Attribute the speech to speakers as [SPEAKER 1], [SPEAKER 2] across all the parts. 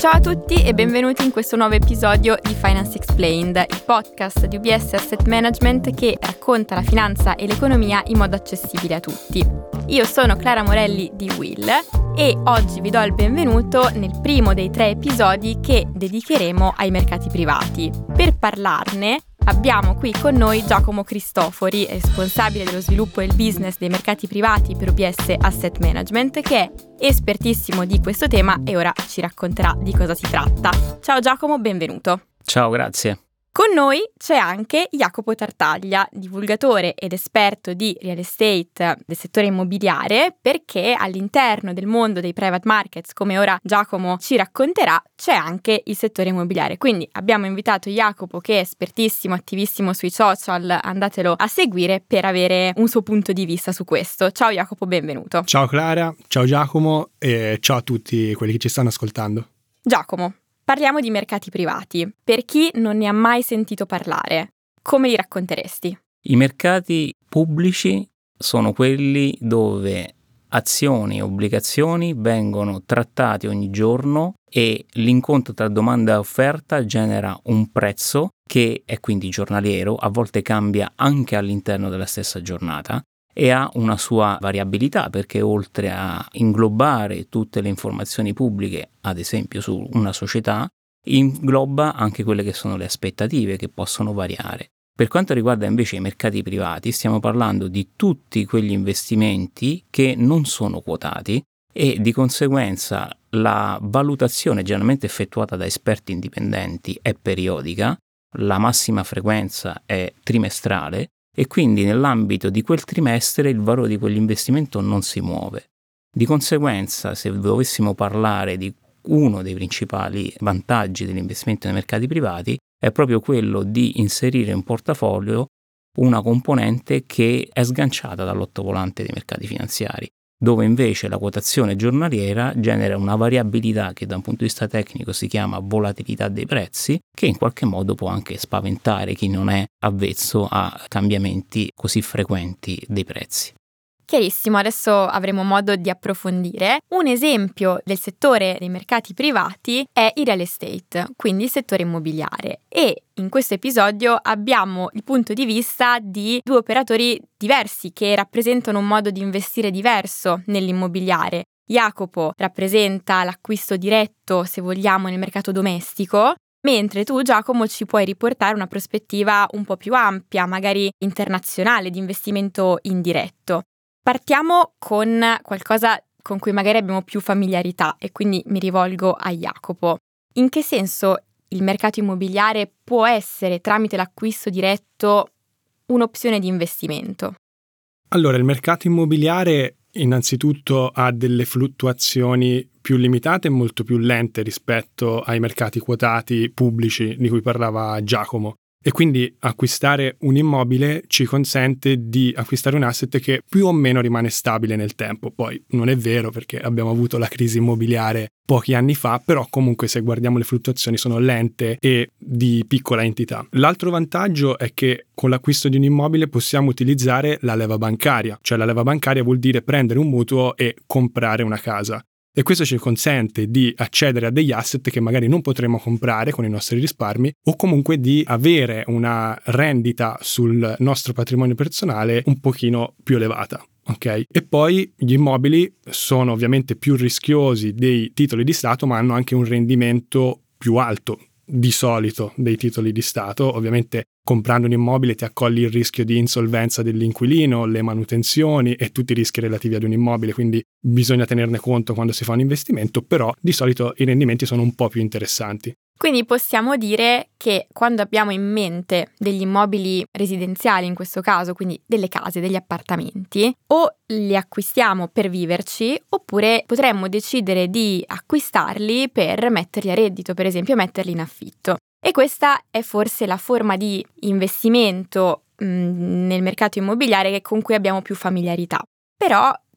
[SPEAKER 1] Ciao a tutti e benvenuti in questo nuovo episodio di Finance Explained, il podcast di UBS Asset Management che racconta la finanza e l'economia in modo accessibile a tutti. Io sono Clara Morelli di Will e oggi vi do il benvenuto nel primo dei 3 episodi che dedicheremo ai mercati privati. Per parlarne abbiamo qui con noi Giacomo Cristofori, responsabile dello sviluppo e il business dei mercati privati per UBS Asset Management, che è espertissimo di questo tema e ora ci racconterà di cosa si tratta. Ciao Giacomo, benvenuto.
[SPEAKER 2] Ciao, grazie.
[SPEAKER 1] Con noi c'è anche Jacopo Tartaglia, divulgatore ed esperto di real estate del settore immobiliare, perché all'interno del mondo dei private markets, come ora Giacomo ci racconterà, c'è anche il settore immobiliare. Quindi abbiamo invitato Jacopo, che è espertissimo, attivissimo sui social, andatelo a seguire per avere un suo punto di vista su questo. Ciao Jacopo, benvenuto.
[SPEAKER 3] Ciao Clara, ciao Giacomo e ciao a tutti quelli che ci stanno ascoltando.
[SPEAKER 1] Giacomo, parliamo di mercati privati. Per chi non ne ha mai sentito parlare, come li racconteresti?
[SPEAKER 2] I mercati pubblici sono quelli dove azioni e obbligazioni vengono trattate ogni giorno e l'incontro tra domanda e offerta genera un prezzo che è quindi giornaliero, a volte cambia anche all'interno della stessa giornata e ha una sua variabilità, perché oltre a inglobare tutte le informazioni pubbliche, ad esempio su una società, ingloba anche quelle che sono le aspettative che possono variare. Per quanto riguarda invece i mercati privati, stiamo parlando di tutti quegli investimenti che non sono quotati e di conseguenza la valutazione generalmente effettuata da esperti indipendenti è periodica, la massima frequenza è trimestrale, e quindi nell'ambito di quel trimestre il valore di quell'investimento non si muove. Di conseguenza, se dovessimo parlare di uno dei principali vantaggi dell'investimento nei mercati privati, è proprio quello di inserire in portafolio una componente che è sganciata dall'ottovolante dei mercati finanziari, dove invece la quotazione giornaliera genera una variabilità che da un punto di vista tecnico si chiama volatilità dei prezzi, che in qualche modo può anche spaventare chi non è avvezzo a cambiamenti così frequenti dei prezzi.
[SPEAKER 1] Chiarissimo, adesso avremo modo di approfondire. Un esempio del settore dei mercati privati è il real estate, quindi il settore immobiliare. E in questo episodio abbiamo il punto di vista di 2 operatori diversi che rappresentano un modo di investire diverso nell'immobiliare. Jacopo rappresenta l'acquisto diretto, se vogliamo, nel mercato domestico, mentre tu, Giacomo, ci puoi riportare una prospettiva un po' più ampia, magari internazionale, di investimento indiretto. Partiamo con qualcosa con cui magari abbiamo più familiarità e quindi mi rivolgo a Jacopo. In che senso il mercato immobiliare può essere, tramite l'acquisto diretto, un'opzione di investimento?
[SPEAKER 3] Allora, il mercato immobiliare innanzitutto ha delle fluttuazioni più limitate e molto più lente rispetto ai mercati quotati pubblici di cui parlava Giacomo. E quindi acquistare un immobile ci consente di acquistare un asset che più o meno rimane stabile nel tempo. Poi non è vero, perché abbiamo avuto la crisi immobiliare pochi anni fa, però comunque se guardiamo le fluttuazioni sono lente e di piccola entità. L'altro vantaggio è che con l'acquisto di un immobile possiamo utilizzare la leva bancaria, cioè la leva bancaria vuol dire prendere un mutuo e comprare una casa. E questo ci consente di accedere a degli asset che magari non potremo comprare con i nostri risparmi, o comunque di avere una rendita sul nostro patrimonio personale un pochino più elevata. Ok? E poi gli immobili sono ovviamente più rischiosi dei titoli di Stato, ma hanno anche un rendimento più alto di solito dei titoli di Stato. Ovviamente comprando un immobile ti accogli il rischio di insolvenza dell'inquilino, le manutenzioni e tutti i rischi relativi ad un immobile, quindi bisogna tenerne conto quando si fa un investimento, però di solito i rendimenti sono un po' più interessanti.
[SPEAKER 1] Quindi possiamo dire che quando abbiamo in mente degli immobili residenziali, in questo caso, quindi delle case, degli appartamenti, o li acquistiamo per viverci, oppure potremmo decidere di acquistarli per metterli a reddito, per esempio metterli in affitto. E questa è forse la forma di investimento nel mercato immobiliare con cui abbiamo più familiarità. Però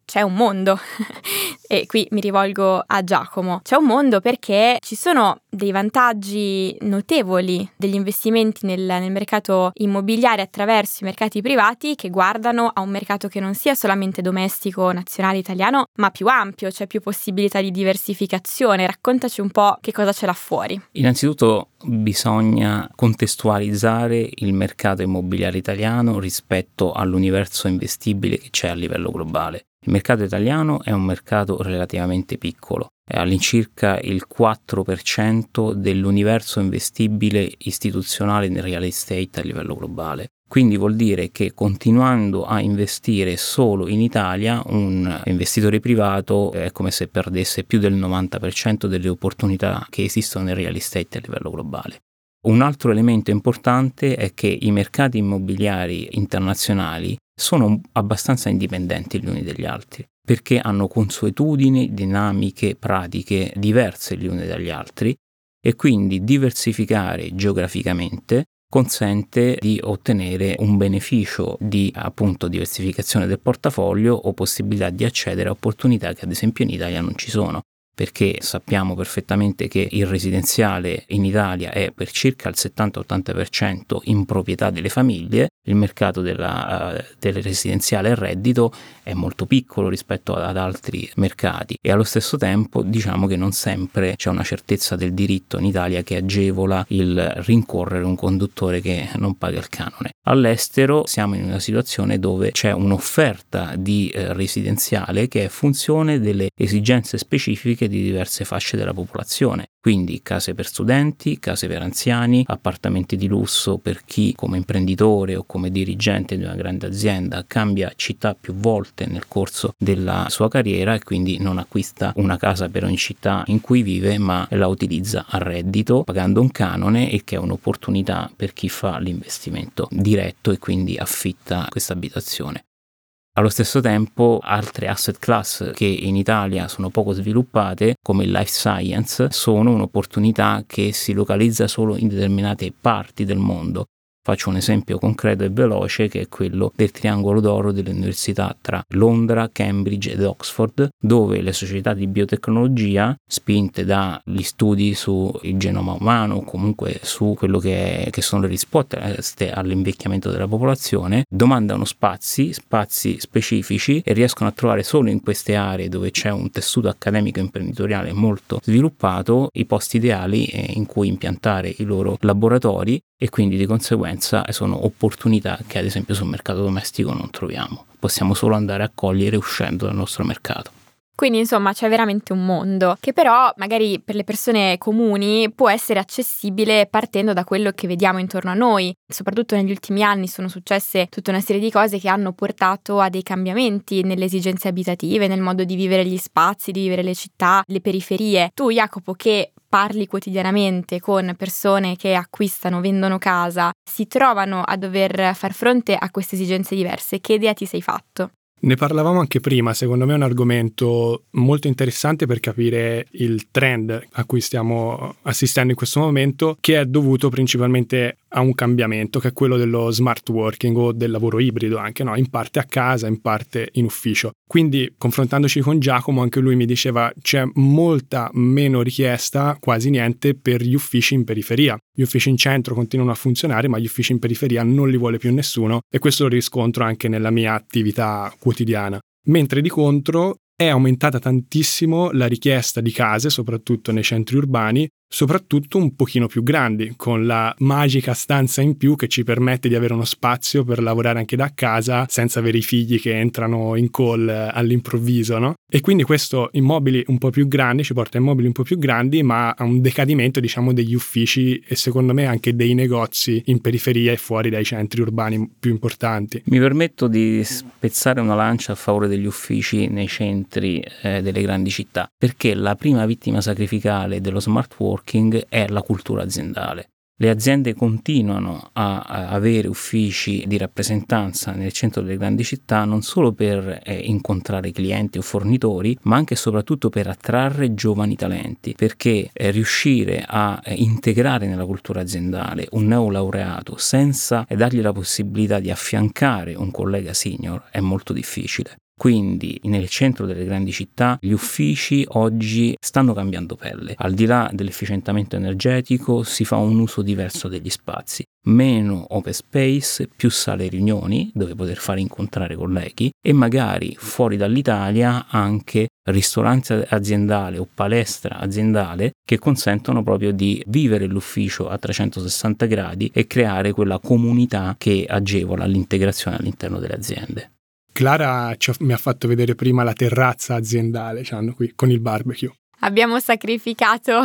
[SPEAKER 1] c'è un mondo e qui mi rivolgo a Giacomo. C'è un mondo perché ci sono dei vantaggi notevoli degli investimenti nel mercato immobiliare attraverso i mercati privati che guardano a un mercato che non sia solamente domestico, nazionale, italiano, ma più ampio, c'è più possibilità di diversificazione. Raccontaci un po' che cosa c'è là fuori.
[SPEAKER 2] Innanzitutto bisogna contestualizzare il mercato immobiliare italiano rispetto all'universo investibile che c'è a livello globale. Il mercato italiano è un mercato relativamente piccolo, è all'incirca il 4% dell'universo investibile istituzionale nel real estate a livello globale. Quindi vuol dire che continuando a investire solo in Italia, un investitore privato è come se perdesse più del 90% delle opportunità che esistono nel real estate a livello globale. Un altro elemento importante è che i mercati immobiliari internazionali sono abbastanza indipendenti gli uni dagli altri, perché hanno consuetudini, dinamiche, pratiche diverse gli uni dagli altri e quindi diversificare geograficamente consente di ottenere un beneficio di appunto diversificazione del portafoglio o possibilità di accedere a opportunità che ad esempio in Italia non ci sono, perché sappiamo perfettamente che il residenziale in Italia è per circa il 70-80% in proprietà delle famiglie, il mercato del residenziale a reddito è molto piccolo rispetto ad altri mercati e allo stesso tempo diciamo che non sempre c'è una certezza del diritto in Italia che agevola il rincorrere un conduttore che non paga il canone. All'estero siamo in una situazione dove c'è un'offerta di residenziale che è funzione delle esigenze specifiche di diverse fasce della popolazione, quindi case per studenti, case per anziani, appartamenti di lusso per chi come imprenditore o come dirigente di una grande azienda cambia città più volte nel corso della sua carriera e quindi non acquista una casa per ogni città in cui vive, ma la utilizza a reddito pagando un canone, e che è un'opportunità per chi fa l'investimento diretto e quindi affitta questa abitazione. Allo stesso tempo altre asset class che in Italia sono poco sviluppate, come il life science, sono un'opportunità che si localizza solo in determinate parti del mondo. Faccio un esempio concreto e veloce che è quello del triangolo d'oro delle università tra Londra, Cambridge ed Oxford, dove le società di biotecnologia, spinte dagli studi sul genoma umano o comunque su quello che sono le risposte all'invecchiamento della popolazione, domandano spazi specifici e riescono a trovare solo in queste aree dove c'è un tessuto accademico e imprenditoriale molto sviluppato i posti ideali in cui impiantare i loro laboratori, e quindi di conseguenza sono opportunità che ad esempio sul mercato domestico non troviamo. Possiamo solo andare a cogliere uscendo dal nostro mercato.
[SPEAKER 1] Quindi insomma c'è veramente un mondo che però magari per le persone comuni può essere accessibile partendo da quello che vediamo intorno a noi. Soprattutto negli ultimi anni sono successe tutta una serie di cose che hanno portato a dei cambiamenti nelle esigenze abitative, nel modo di vivere gli spazi, di vivere le città, le periferie. Tu, Jacopo, che parli quotidianamente con persone che acquistano, vendono casa, si trovano a dover far fronte a queste esigenze diverse, che idea ti sei fatto?
[SPEAKER 3] Ne parlavamo anche prima, secondo me è un argomento molto interessante per capire il trend a cui stiamo assistendo in questo momento, che è dovuto principalmente a un cambiamento, che è quello dello smart working o del lavoro ibrido anche, no? In parte a casa, in parte in ufficio. Quindi, confrontandoci con Giacomo, anche lui mi diceva c'è molta meno richiesta, quasi niente, per gli uffici in periferia. Gli uffici in centro continuano a funzionare, ma gli uffici in periferia non li vuole più nessuno, e questo lo riscontro anche nella mia attività quotidiana. Mentre di contro è aumentata tantissimo la richiesta di case, soprattutto nei centri urbani, soprattutto un pochino più grandi, con la magica stanza in più che ci permette di avere uno spazio per lavorare anche da casa senza avere i figli che entrano in call all'improvviso, no? E quindi questo immobili un po' più grandi ci porta a immobili un po' più grandi, ma a un decadimento, diciamo, degli uffici e secondo me anche dei negozi in periferia e fuori dai centri urbani più importanti.
[SPEAKER 2] Mi permetto di spezzare una lancia a favore degli uffici nei centri delle grandi città, perché la prima vittima sacrificale dello smart working è la cultura aziendale. Le aziende continuano a avere uffici di rappresentanza nel centro delle grandi città non solo per incontrare clienti o fornitori, ma anche e soprattutto per attrarre giovani talenti, perché riuscire a integrare nella cultura aziendale un neolaureato senza dargli la possibilità di affiancare un collega senior è molto difficile. Quindi nel centro delle grandi città gli uffici oggi stanno cambiando pelle. Al di là dell'efficientamento energetico si fa un uso diverso degli spazi. Meno open space, più sale riunioni dove poter fare incontrare colleghi e magari fuori dall'Italia anche ristorante aziendale o palestra aziendale che consentono proprio di vivere l'ufficio a 360 gradi e creare quella comunità che agevola l'integrazione all'interno delle aziende.
[SPEAKER 3] Clara mi ha fatto vedere prima la terrazza aziendale, c'hanno qui con il barbecue.
[SPEAKER 1] Abbiamo sacrificato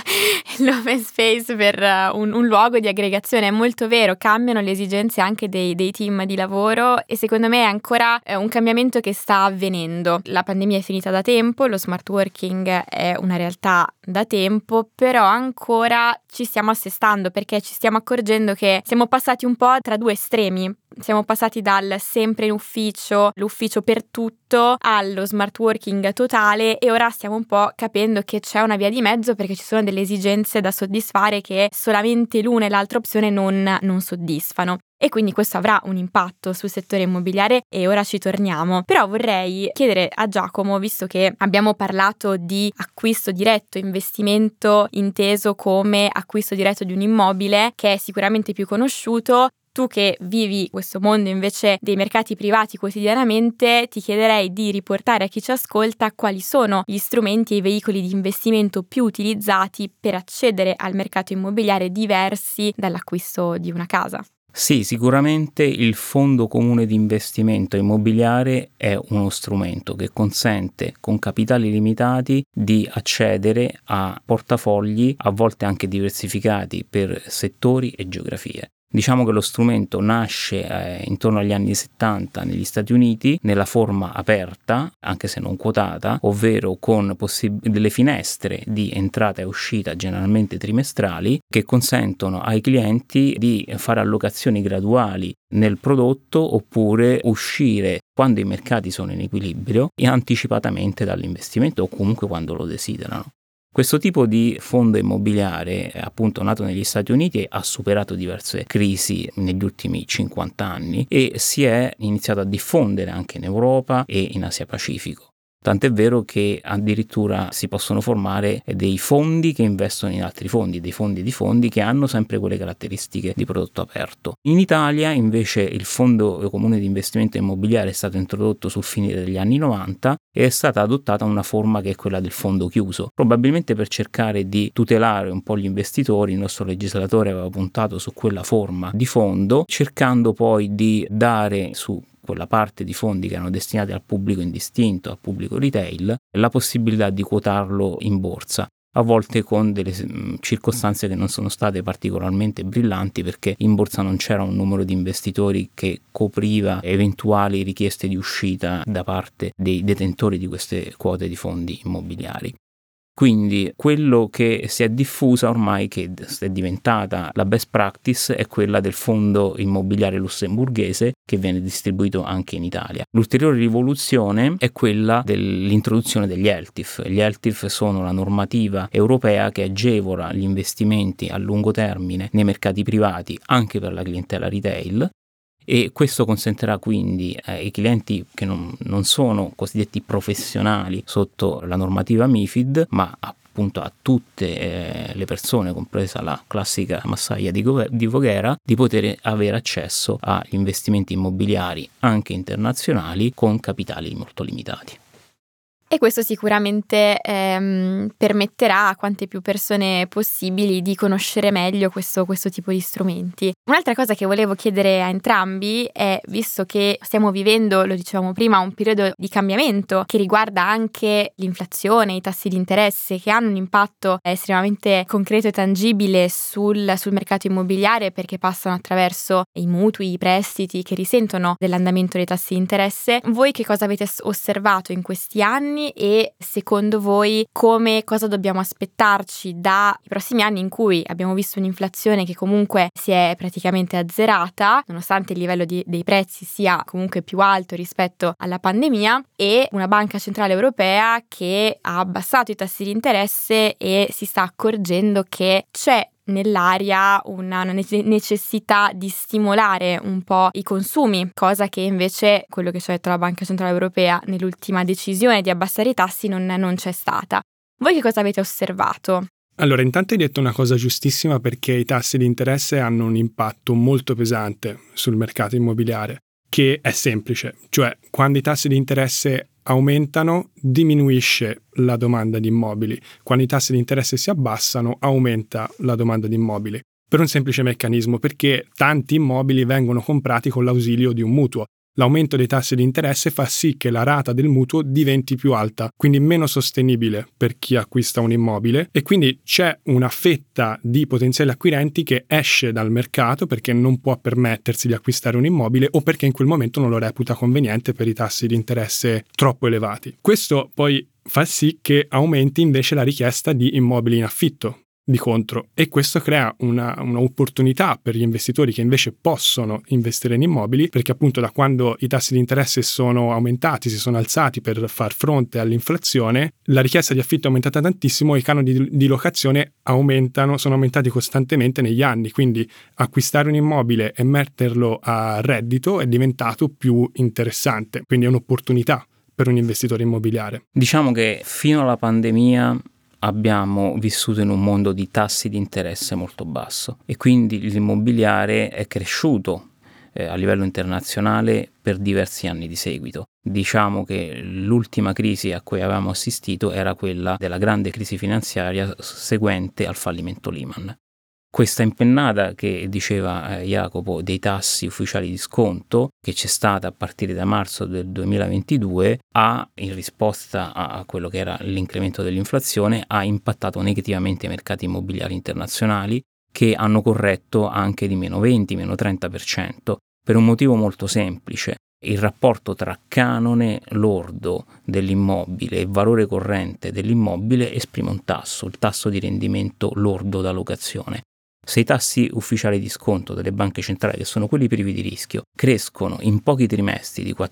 [SPEAKER 1] l'open space per un luogo di aggregazione, è molto vero, cambiano le esigenze anche dei team di lavoro e secondo me è ancora un cambiamento che sta avvenendo. La pandemia è finita da tempo, lo smart working è una realtà da tempo, però ancora ci stiamo assestando perché ci stiamo accorgendo che siamo passati un po' tra due estremi. Siamo passati dal sempre in ufficio, l'ufficio per tutto, allo smart working totale e ora stiamo un po' capendo che c'è una via di mezzo perché ci sono delle esigenze da soddisfare che solamente l'una e l'altra opzione non soddisfano. E quindi questo avrà un impatto sul settore immobiliare e ora ci torniamo. Però vorrei chiedere a Giacomo, visto che abbiamo parlato di acquisto diretto, investimento inteso come acquisto diretto di un immobile, che è sicuramente più conosciuto, tu che vivi questo mondo invece dei mercati privati quotidianamente, ti chiederei di riportare a chi ci ascolta quali sono gli strumenti e i veicoli di investimento più utilizzati per accedere al mercato immobiliare diversi dall'acquisto di una casa.
[SPEAKER 2] Sì, sicuramente il fondo comune di investimento immobiliare è uno strumento che consente con capitali limitati di accedere a portafogli a volte anche diversificati per settori e geografie. Diciamo che lo strumento nasce intorno agli anni 70 negli Stati Uniti nella forma aperta, anche se non quotata, ovvero con delle finestre di entrata e uscita generalmente trimestrali che consentono ai clienti di fare allocazioni graduali nel prodotto oppure uscire quando i mercati sono in equilibrio e anticipatamente dall'investimento o comunque quando lo desiderano. Questo tipo di fondo immobiliare, appunto nato negli Stati Uniti, ha superato diverse crisi negli ultimi 50 anni e si è iniziato a diffondere anche in Europa e in Asia Pacifico. Tant'è vero che addirittura si possono formare dei fondi che investono in altri fondi, dei fondi di fondi che hanno sempre quelle caratteristiche di prodotto aperto. In Italia invece il fondo comune di investimento immobiliare è stato introdotto sul finire degli anni 90 e è stata adottata una forma che è quella del fondo chiuso, probabilmente per cercare di tutelare un po' gli investitori. Il nostro legislatore aveva puntato su quella forma di fondo, cercando poi di dare su quella parte di fondi che erano destinati al pubblico indistinto, al pubblico retail, la possibilità di quotarlo in borsa, a volte con delle circostanze che non sono state particolarmente brillanti perché in borsa non c'era un numero di investitori che copriva eventuali richieste di uscita da parte dei detentori di queste quote di fondi immobiliari. Quindi quello che si è diffusa ormai, che è diventata la best practice, è quella del fondo immobiliare lussemburghese che viene distribuito anche in Italia. L'ulteriore rivoluzione è quella dell'introduzione degli ELTIF. Gli ELTIF sono la normativa europea che agevola gli investimenti a lungo termine nei mercati privati anche per la clientela retail. E questo consentirà quindi ai clienti che non sono cosiddetti professionali sotto la normativa MiFID, ma appunto a tutte le persone, compresa la classica massaia di Voghera, di poter avere accesso agli investimenti immobiliari anche internazionali con capitali molto limitati.
[SPEAKER 1] E questo sicuramente permetterà a quante più persone possibili di conoscere meglio questo tipo di strumenti. Un'altra cosa che volevo chiedere a entrambi è, visto che stiamo vivendo, lo dicevamo prima, un periodo di cambiamento che riguarda anche l'inflazione, i tassi di interesse che hanno un impatto estremamente concreto e tangibile sul mercato immobiliare perché passano attraverso i mutui, i prestiti che risentono dell'andamento dei tassi di interesse. Voi che cosa avete osservato in questi anni? E secondo voi cosa dobbiamo aspettarci dai prossimi anni in cui abbiamo visto un'inflazione che comunque si è praticamente azzerata nonostante il livello dei prezzi sia comunque più alto rispetto alla pandemia e una banca centrale europea che ha abbassato i tassi di interesse e si sta accorgendo che c'è nell'aria una necessità di stimolare un po' i consumi, cosa che invece, quello che ci ha detto la Banca Centrale Europea nell'ultima decisione di abbassare i tassi, non c'è stata. Voi che cosa avete osservato?
[SPEAKER 3] Allora, intanto hai detto una cosa giustissima, perché i tassi di interesse hanno un impatto molto pesante sul mercato immobiliare, che è semplice, cioè quando i tassi di interesse aumentano diminuisce la domanda di immobili, quando i tassi di interesse si abbassano aumenta la domanda di immobili, per un semplice meccanismo, perché tanti immobili vengono comprati con l'ausilio di un mutuo. L'aumento dei tassi di interesse fa sì che la rata del mutuo diventi più alta, quindi meno sostenibile per chi acquista un immobile, e quindi c'è una fetta di potenziali acquirenti che esce dal mercato perché non può permettersi di acquistare un immobile o perché in quel momento non lo reputa conveniente per i tassi di interesse troppo elevati. Questo poi fa sì che aumenti invece la richiesta di immobili in affitto di contro, e questo crea un'opportunità per gli investitori che invece possono investire in immobili, perché appunto da quando i tassi di interesse sono aumentati, si sono alzati per far fronte all'inflazione, la richiesta di affitto è aumentata tantissimo e i canoni di locazione sono aumentati costantemente negli anni, quindi acquistare un immobile e metterlo a reddito è diventato più interessante, quindi è un'opportunità per un investitore immobiliare.
[SPEAKER 2] Diciamo che fino alla pandemia abbiamo vissuto in un mondo di tassi di interesse molto basso e quindi l'immobiliare è cresciuto a livello internazionale per diversi anni di seguito. Diciamo che l'ultima crisi a cui avevamo assistito era quella della grande crisi finanziaria seguente al fallimento Lehman. Questa impennata che diceva Jacopo dei tassi ufficiali di sconto, che c'è stata a partire da marzo del 2022, in risposta a quello che era l'incremento dell'inflazione, ha impattato negativamente i mercati immobiliari internazionali, che hanno corretto anche di meno 20, meno 30%, per un motivo molto semplice. Il rapporto tra canone lordo dell'immobile e valore corrente dell'immobile esprime un tasso, il tasso di rendimento lordo da locazione. Se i tassi ufficiali di sconto delle banche centrali, che sono quelli privi di rischio, crescono in pochi trimestri di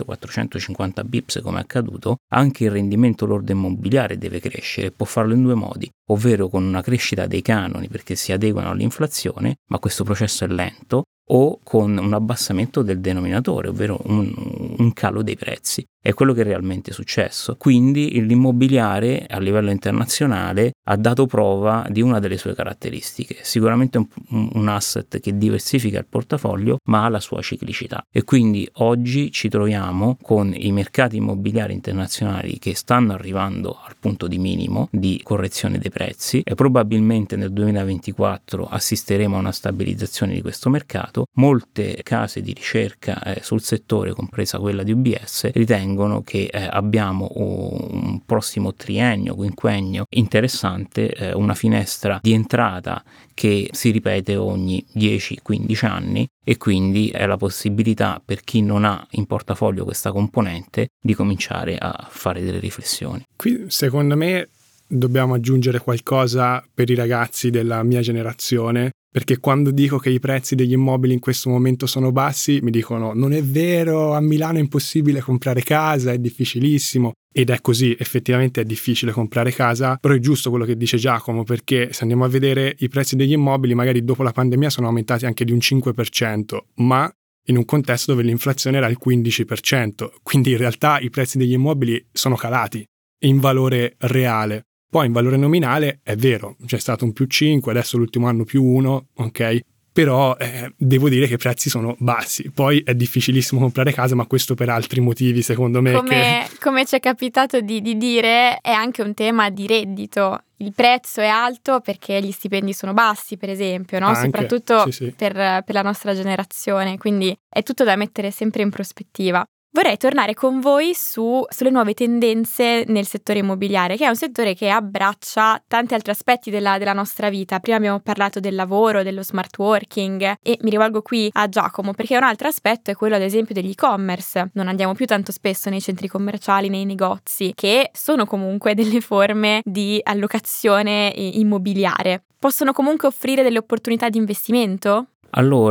[SPEAKER 2] 400-450 bips come è accaduto, anche il rendimento lordo immobiliare deve crescere, può farlo in due modi, ovvero con una crescita dei canoni perché si adeguano all'inflazione, ma questo processo è lento, o con un abbassamento del denominatore, ovvero un calo dei prezzi. È quello che è realmente successo. Quindi l'immobiliare a livello internazionale ha dato prova di una delle sue caratteristiche. Sicuramente un asset che diversifica il portafoglio, ma ha la sua ciclicità. E quindi oggi ci troviamo con i mercati immobiliari internazionali che stanno arrivando al punto di minimo di correzione dei prezzi, e probabilmente nel 2024 assisteremo a una stabilizzazione di questo mercato. Molte case di ricerca sul settore, compresa quella di UBS, ritengono che abbiamo un prossimo triennio, quinquennio interessante, una finestra di entrata che si ripete ogni 10-15 anni, e quindi è la possibilità per chi non ha in portafoglio questa componente di cominciare a fare delle riflessioni.
[SPEAKER 3] Qui secondo me dobbiamo aggiungere qualcosa per i ragazzi della mia generazione, perché quando dico che i prezzi degli immobili in questo momento sono bassi mi dicono non è vero, a Milano è impossibile comprare casa, è difficilissimo. Ed è così, effettivamente è difficile comprare casa, però è giusto quello che dice Giacomo, perché se andiamo a vedere i prezzi degli immobili magari dopo la pandemia sono aumentati anche di un 5%, ma in un contesto dove l'inflazione era il 15%, quindi in realtà i prezzi degli immobili sono calati in valore reale. Poi in valore nominale è vero, c'è stato un più 5, adesso l'ultimo anno più 1, ok? Però devo dire che i prezzi sono bassi. Poi è difficilissimo comprare casa, ma questo per altri motivi, secondo me.
[SPEAKER 1] Come ci è capitato di dire, è anche un tema di reddito. Il prezzo è alto perché gli stipendi sono bassi, per esempio, no?
[SPEAKER 3] Anche,
[SPEAKER 1] soprattutto
[SPEAKER 3] sì.
[SPEAKER 1] per la nostra generazione. Quindi è tutto da mettere sempre in prospettiva. Vorrei tornare con voi sulle nuove tendenze nel settore immobiliare, che è un settore che abbraccia tanti altri aspetti della nostra vita. Prima abbiamo parlato del lavoro, dello smart working, e mi rivolgo qui a Giacomo perché un altro aspetto è quello ad esempio degli e-commerce. Non andiamo più tanto spesso nei centri commerciali, nei negozi, che sono comunque delle forme di allocazione immobiliare. Possono comunque offrire delle opportunità di investimento?
[SPEAKER 2] Allora,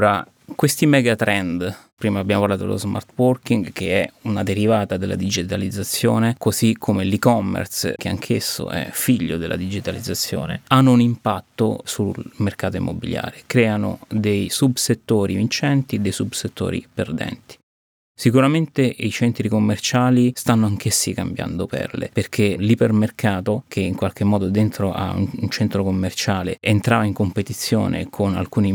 [SPEAKER 2] Questi megatrend, prima abbiamo parlato dello smart working, che è una derivata della digitalizzazione, così come l'e-commerce, che anch'esso è figlio della digitalizzazione, hanno un impatto sul mercato immobiliare, creano dei subsettori vincenti e dei subsettori perdenti. Sicuramente i centri commerciali stanno anch'essi cambiando perle, perché l'ipermercato, che in qualche modo dentro a un centro commerciale entrava in competizione con alcuni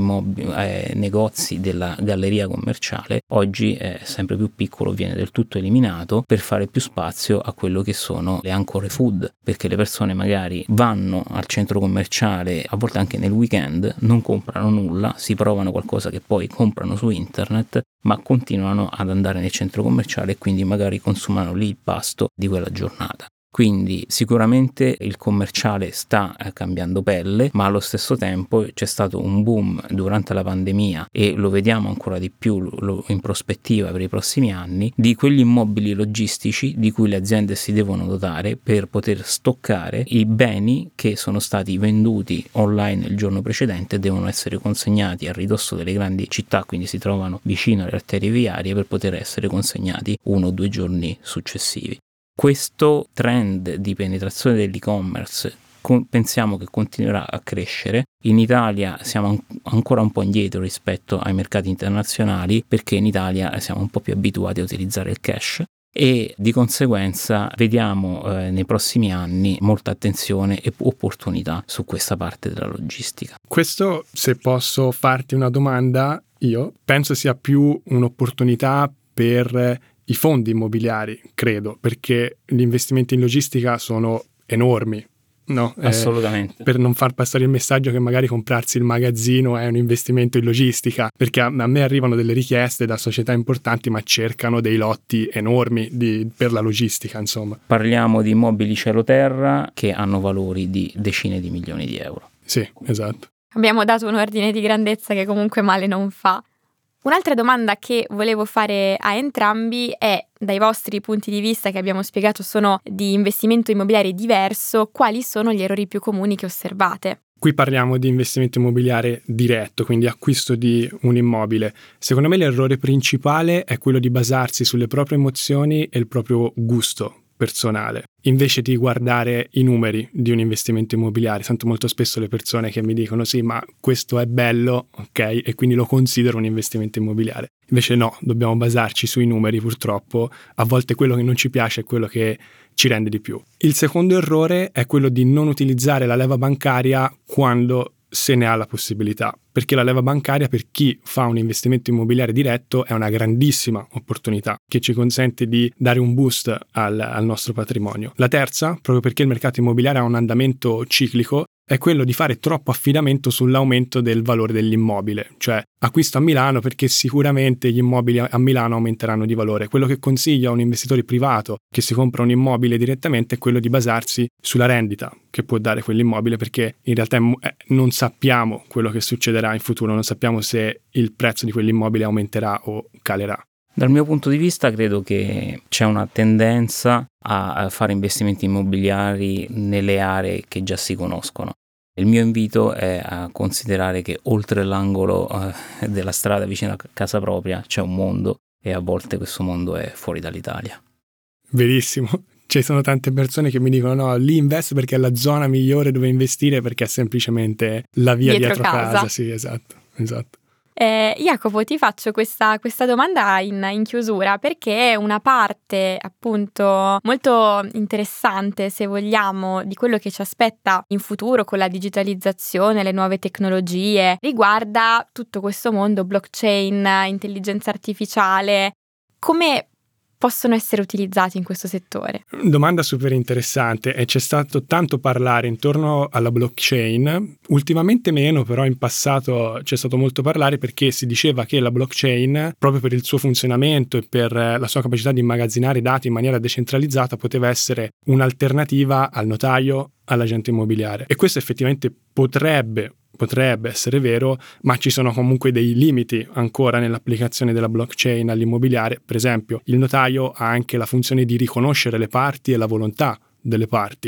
[SPEAKER 2] negozi della galleria commerciale, oggi è sempre più piccolo, viene del tutto eliminato per fare più spazio a quello che sono le ancore food, perché le persone magari vanno al centro commerciale, a volte anche nel weekend, non comprano nulla, si provano qualcosa che poi comprano su internet, ma continuano ad andare nel centro commerciale e quindi magari consumano lì il pasto di quella giornata. Quindi sicuramente il commerciale sta cambiando pelle, ma allo stesso tempo c'è stato un boom durante la pandemia e lo vediamo ancora di più in prospettiva per i prossimi anni, di quegli immobili logistici di cui le aziende si devono dotare per poter stoccare i beni che sono stati venduti online il giorno precedente e devono essere consegnati a ridosso delle grandi città, quindi si trovano vicino alle arterie viarie per poter essere consegnati 1 o 2 giorni successivi. Questo trend di penetrazione dell'e-commerce pensiamo che continuerà a crescere. In Italia siamo ancora un po' indietro rispetto ai mercati internazionali, perché in Italia siamo un po' più abituati a utilizzare il cash e di conseguenza vediamo nei prossimi anni molta attenzione e opportunità su questa parte della logistica.
[SPEAKER 3] Questo, se posso farti una domanda, io penso sia più un'opportunità per i fondi immobiliari, credo, perché gli investimenti in logistica sono enormi, no?
[SPEAKER 2] Assolutamente.
[SPEAKER 3] Per non far passare il messaggio che magari comprarsi il magazzino è un investimento in logistica, perché a me arrivano delle richieste da società importanti, ma cercano dei lotti enormi per la logistica, insomma.
[SPEAKER 2] Parliamo di immobili cielo-terra che hanno valori di decine di milioni di euro.
[SPEAKER 3] Sì, esatto.
[SPEAKER 1] Abbiamo dato un ordine di grandezza che comunque male non fa. Un'altra domanda che volevo fare a entrambi è, dai vostri punti di vista che abbiamo spiegato sono di investimento immobiliare diverso, quali sono gli errori più comuni che osservate?
[SPEAKER 3] Qui parliamo di investimento immobiliare diretto, quindi acquisto di un immobile. Secondo me l'errore principale è quello di basarsi sulle proprie emozioni e il proprio gusto personale, invece di guardare i numeri di un investimento immobiliare. Sento molto spesso le persone che mi dicono sì, ma questo è bello, ok, e quindi lo considero un investimento immobiliare. Invece no, dobbiamo basarci sui numeri, purtroppo. A volte quello che non ci piace è quello che ci rende di più. Il secondo errore è quello di non utilizzare la leva bancaria quando se ne ha la possibilità, perché la leva bancaria per chi fa un investimento immobiliare diretto è una grandissima opportunità che ci consente di dare un boost al nostro patrimonio. La terza, proprio perché il mercato immobiliare ha un andamento ciclico, è quello di fare troppo affidamento sull'aumento del valore dell'immobile, cioè acquisto a Milano perché sicuramente gli immobili a Milano aumenteranno di valore. Quello che consiglio a un investitore privato che si compra un immobile direttamente è quello di basarsi sulla rendita che può dare quell'immobile, perché in realtà non sappiamo quello che succederà in futuro, non sappiamo se il prezzo di quell'immobile aumenterà o calerà.
[SPEAKER 2] Dal mio punto di vista credo che c'è una tendenza a fare investimenti immobiliari nelle aree che già si conoscono. Il mio invito è a considerare che oltre l'angolo della strada vicino a casa propria c'è un mondo e a volte questo mondo è fuori dall'Italia.
[SPEAKER 3] Verissimo. Ci sono tante persone che mi dicono no, lì investo perché è la zona migliore dove investire, perché è semplicemente la via dietro casa. Sì, esatto.
[SPEAKER 1] Jacopo, ti faccio questa domanda in chiusura, perché è una parte appunto molto interessante, se vogliamo, di quello che ci aspetta in futuro con la digitalizzazione, le nuove tecnologie, riguarda tutto questo mondo blockchain, intelligenza artificiale. Come possono essere utilizzati in questo settore?
[SPEAKER 3] Domanda super interessante, e c'è stato tanto parlare intorno alla blockchain, ultimamente meno, però in passato c'è stato molto parlare, perché si diceva che la blockchain, proprio per il suo funzionamento e per la sua capacità di immagazzinare dati in maniera decentralizzata, poteva essere un'alternativa al notaio, all'agente immobiliare. E questo effettivamente potrebbe essere vero, ma ci sono comunque dei limiti ancora nell'applicazione della blockchain all'immobiliare. Per esempio, il notaio ha anche la funzione di riconoscere le parti e la volontà delle parti.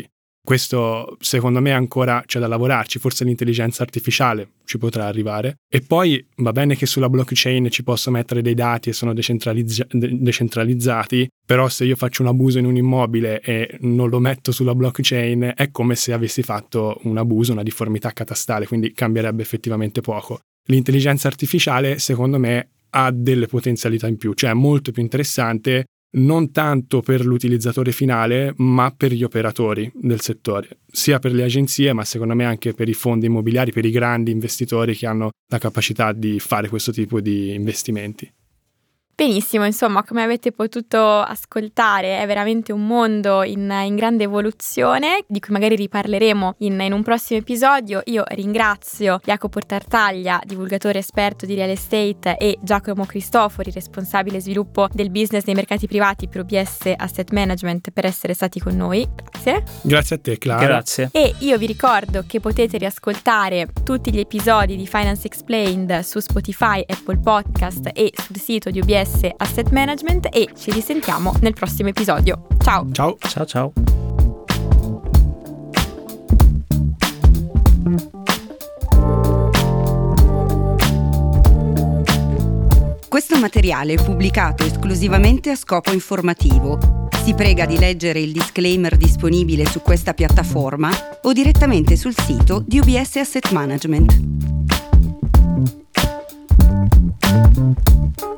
[SPEAKER 3] Questo secondo me ancora c'è da lavorarci, forse l'intelligenza artificiale ci potrà arrivare. E poi va bene che sulla blockchain ci posso mettere dei dati e sono decentralizzati, però se io faccio un abuso in un immobile e non lo metto sulla blockchain è come se avessi fatto un abuso, una difformità catastale, quindi cambierebbe effettivamente poco. L'intelligenza artificiale secondo me ha delle potenzialità in più, cioè è molto più interessante non tanto per l'utilizzatore finale, ma per gli operatori del settore, sia per le agenzie, ma secondo me anche per i fondi immobiliari, per i grandi investitori che hanno la capacità di fare questo tipo di investimenti.
[SPEAKER 1] Benissimo, insomma, come avete potuto ascoltare è veramente un mondo in grande evoluzione, di cui magari riparleremo in un prossimo episodio. Io ringrazio Jacopo Tartaglia, divulgatore esperto di real estate, e Giacomo Cristofori, responsabile sviluppo del business dei mercati privati per UBS Asset Management, per essere stati con noi. Grazie.
[SPEAKER 3] Grazie a te, Clara.
[SPEAKER 2] Grazie.
[SPEAKER 1] E io vi ricordo che potete riascoltare tutti gli episodi di Finance Explained su Spotify, Apple Podcast e sul sito di UBS Asset Management, e ci risentiamo nel prossimo episodio. Ciao!
[SPEAKER 3] Ciao!
[SPEAKER 2] Ciao ciao!
[SPEAKER 4] Questo materiale è pubblicato esclusivamente a scopo informativo. Si prega di leggere il disclaimer disponibile su questa piattaforma o direttamente sul sito di UBS Asset Management.